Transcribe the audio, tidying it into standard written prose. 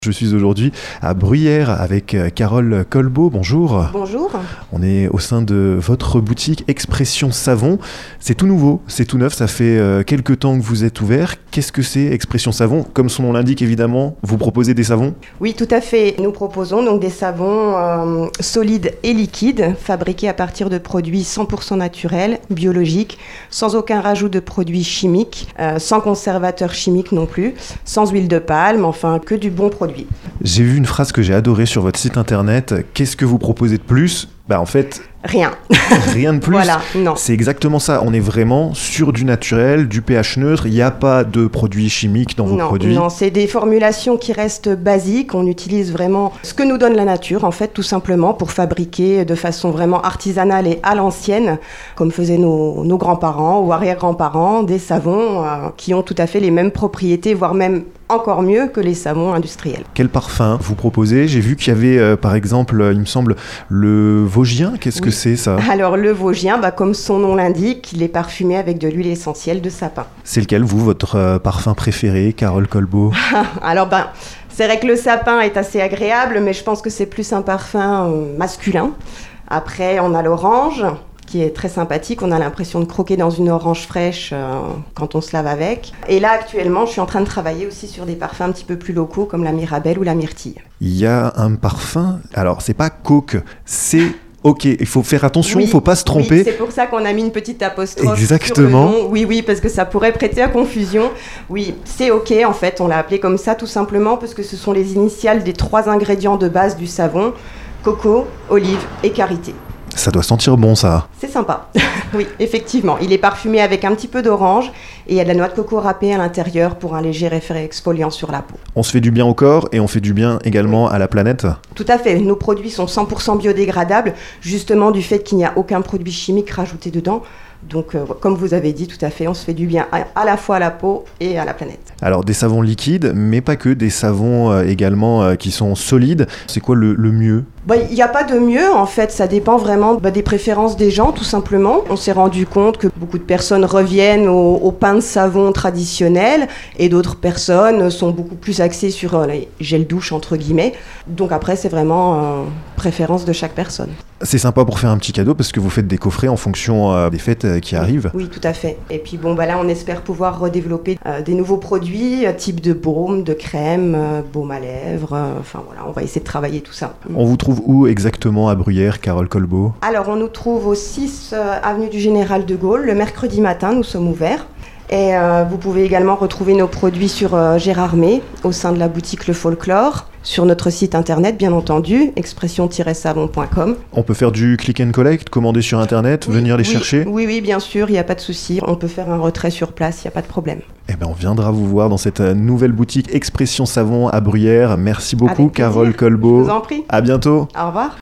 Je suis aujourd'hui à Bruyères avec Carole Colbeau. Bonjour. Bonjour. On est au sein de votre boutique Expression Savon. C'est tout nouveau, c'est tout neuf, ça fait quelques temps que vous êtes ouvert. Qu'est-ce que c'est Expression Savon ? Comme son nom l'indique évidemment, vous proposez des savons ? Oui, tout à fait. Nous proposons donc des savons solides et liquides, fabriqués à partir de produits 100% naturels, biologiques, sans aucun rajout de produits chimiques, sans conservateurs chimiques non plus, sans huile de palme, enfin que du bon produit. J'ai vu une phrase que j'ai adorée sur votre site internet. Qu'est-ce que vous proposez de plus ? En fait... Rien. Rien de plus. Voilà, non. C'est exactement ça. On est vraiment sur du naturel, du pH neutre. Il n'y a pas de produits chimiques dans vos produits. Non, c'est des formulations qui restent basiques. On utilise vraiment ce que nous donne la nature, en fait, tout simplement, pour fabriquer de façon vraiment artisanale et à l'ancienne, comme faisaient nos grands-parents ou arrière-grands-parents, des savons qui ont tout à fait les mêmes propriétés, voire même encore mieux que les savons industriels. Quel parfum vous proposez ? J'ai vu qu'il y avait, par exemple, il me semble, le Vosgien. Qu'est-ce que c'est, ça ? Alors, le Vosgien, comme son nom l'indique, il est parfumé avec de l'huile essentielle de sapin. C'est lequel, vous, votre parfum préféré, Carole Colbeau ? Alors, c'est vrai que le sapin est assez agréable, mais je pense que c'est plus un parfum masculin. Après, on a l'orange, qui est très sympathique. On a l'impression de croquer dans une orange fraîche quand on se lave avec. Et là, actuellement, je suis en train de travailler aussi sur des parfums un petit peu plus locaux, comme la Mirabelle ou la Myrtille. Il y a un parfum, alors c'est pas coke, c'est... Ok, il faut faire attention, il ne faut pas se tromper. Oui, c'est pour ça qu'on a mis une petite apostrophe. Exactement. Sur le nom. Oui, parce que ça pourrait prêter à confusion. Oui, c'est ok, en fait, on l'a appelé comme ça tout simplement parce que ce sont les initiales des 3 ingrédients de base du savon, coco, olive et karité. Ça doit sentir bon, ça. C'est sympa. Oui, effectivement. Il est parfumé avec un petit peu d'orange et il y a de la noix de coco râpée à l'intérieur pour un léger effet exfoliant sur la peau. On se fait du bien au corps et on fait du bien également à la planète. Tout à fait. Nos produits sont 100% biodégradables, justement du fait qu'il n'y a aucun produit chimique rajouté dedans. Donc, comme vous avez dit, tout à fait, on se fait du bien à la fois à la peau et à la planète. Alors, des savons liquides, mais pas que, des savons également qui sont solides. C'est quoi le mieux ? Il n'y a pas de mieux, en fait, ça dépend vraiment des préférences des gens, tout simplement. On s'est rendu compte que beaucoup de personnes reviennent au pain de savon traditionnel et d'autres personnes sont beaucoup plus axées sur les gels douche, entre guillemets. Donc après, c'est vraiment préférence de chaque personne. C'est sympa pour faire un petit cadeau parce que vous faites des coffrets en fonction des fêtes qui arrivent. Oui, tout à fait. Et puis là, on espère pouvoir redévelopper des nouveaux produits, type de baume, de crème, baume à lèvres. On va essayer de travailler tout ça. On vous trouve où exactement à Bruyères, Carole Colbeau ? Alors, on nous trouve au 6 avenue du Général de Gaulle. Le mercredi matin, nous sommes ouverts. Et vous pouvez également retrouver nos produits sur Gérardmer, au sein de la boutique Le Folklore, sur notre site internet, bien entendu, expression-savon.com. On peut faire du click and collect, commander sur internet, venir les chercher ? Oui, bien sûr, il n'y a pas de souci. On peut faire un retrait sur place, il n'y a pas de problème. On viendra vous voir dans cette nouvelle boutique Expression Savon à Bruyères. Merci beaucoup, Carole Colbeau. Je vous en prie. À bientôt. Au revoir.